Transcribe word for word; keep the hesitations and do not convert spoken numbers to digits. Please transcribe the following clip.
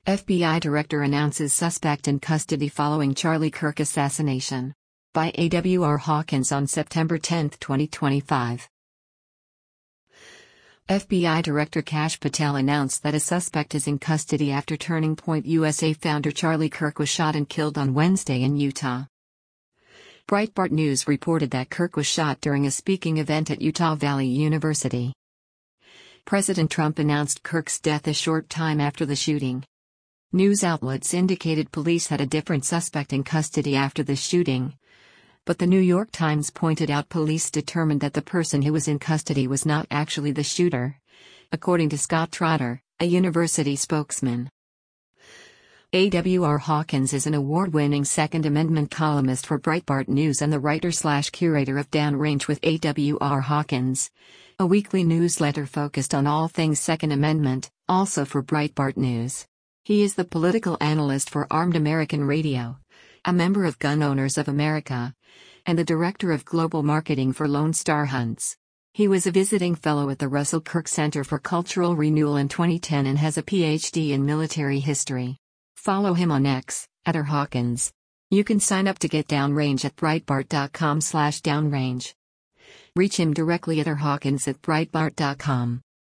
F B I director announces suspect in custody following Charlie Kirk assassination. By A W R Hawkins on September tenth, twenty twenty-five. F B I Director Kash Patel announced that a suspect is in custody after Turning Point U S A founder Charlie Kirk was shot and killed on Wednesday in Utah. Breitbart News reported that Kirk was shot during a speaking event at Utah Valley University. President Trump announced Kirk's death a short time after the shooting. News outlets indicated police had a different suspect in custody after the shooting, but the New York Times pointed out police determined that the person who was in custody was not actually the shooter, according to Scott Trotter, a university spokesman. A W R Hawkins is an award-winning Second Amendment columnist for Breitbart News and the writer-slash-curator of Downrange with A W R Hawkins, a weekly newsletter focused on all things Second Amendment, also for Breitbart News. He is the political analyst for Armed American Radio, a member of Gun Owners of America, and the director of global marketing for Lone Star Hunts. He was a visiting fellow at the Russell Kirk Center for Cultural Renewal in twenty ten and has a P H D in military history. Follow him on X, at R Hawkins. You can sign up to get Downrange at breitbart dot com slash downrange. Reach him directly at R Hawkins at breitbart dot com.